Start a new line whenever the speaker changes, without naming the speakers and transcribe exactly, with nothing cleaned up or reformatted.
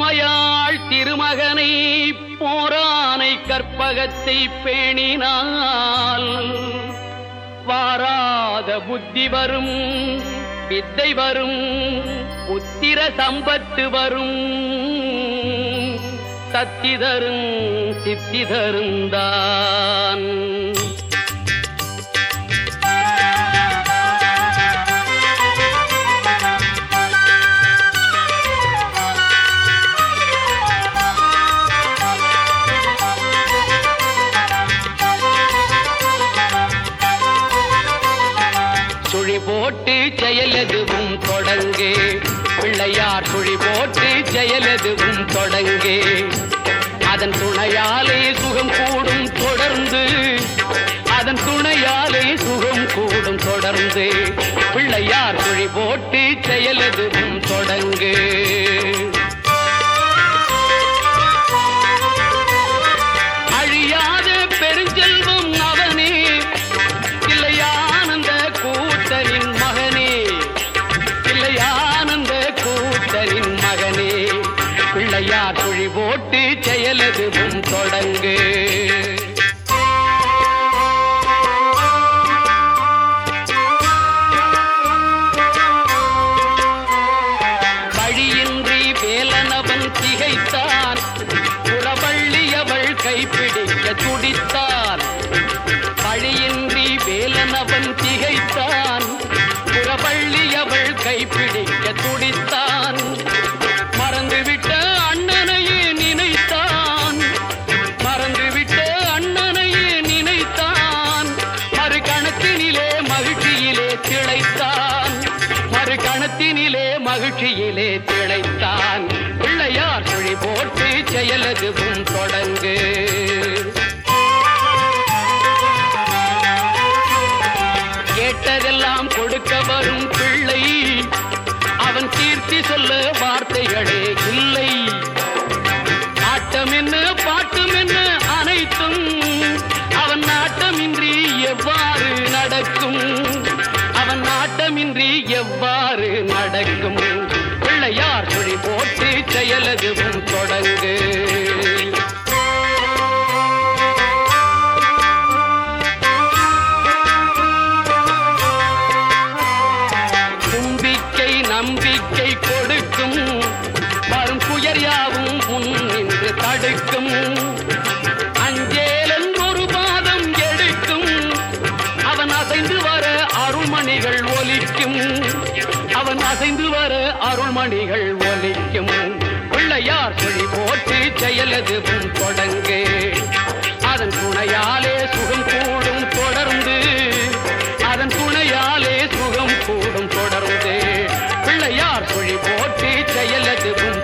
பொய்யாள் திருமகனை போரானை கற்பகத்தை பேணினால் வாராத புத்தி வரும், வித்தை வரும், புத்திர சம்பத்து வரும், சத்தி தரும் சித்தி தருந்தான். சுழி போட்டு செயலெதுவும் தொடங்கே, பிள்ளையார் சுழி போட்டு செயலெதுவும் தொடங்கே. அதன் துணையாலே சுகம் கூடும் தொடர்ந்து, அதன் துணையாலே சுகம் கூடும் தொடர்ந்து. பிள்ளையார் சுழி போட்டு செயலெதுவும் தொடங்கே. அழியாத பெருஞ்செல்வம் அவனே, இல்லையானந்த கூத்தனின் மகனே, இல்லையானந்த கூத்தனின் மகனே. பிள்ளையார் சுழி போட்டு செயலெதுவும் தொடங்கு. வழியின்றி வேலனவன் திகைத்தான், புறவள்ளியவள் கைப்பிடிக்க துடித்தான். வழியின்றி வேலனவன் திகைத்தான், புறவள்ளியவள் கைப்பிடிக்க துடித்தான். மறந்துவிட்ட அண்ணனையே நினைத்தான், மறந்துவிட்ட அண்ணனையே நினைத்தான். மறு கணத்தினிலே மகிழ்ச்சியிலே திளைத்தான், மறு கணத்தினிலே மகிழ்ச்சியிலே திளைத்தான். பிள்ளையார் சுழி போட்டு செயலெதுவும் தொடங்கு. கேட்டதெல்லாம் கொடுக்க வரும் பிள்ளை, அவன் கீர்த்தி சொல்ல வார்த்தைகளே இல்லை. ஆட்டம் என்ன பாட்டம் என்ன அனைத்தும் அவன் நாட்டமின்றி எவ்வாறு நடக்கும், அவன் நாட்டமின்றி எவ்வாறு நடக்கும். பிள்ளையார் சுழி போட்டு செயலெதுவும் தொடங்கு. தும்பிக்கை நம்பிக்கை கொடுக்கும், வரும் துயர் யாவும் முன் நின்று தடுக்கும். அஞ்சேலன் ஒரு பாதம் எடுக்கும், அவன் அசைந்து வர அருள்மணிகள் ஒலிக்கும், அவன் அசைந்து வர அருள்மணிகள் ஒலிக்கும். பிள்ளையார் சுழி போட்டு செயலெதுவும் தொடங்கு. அதன் துணையாலே சுகம் கூடும் தொடர்ந்து, அதன் துணையாலே சுகம் கூடும் தொடர்ந்து. பிள்ளையார் சுழி போட்டு செயலெதுவும்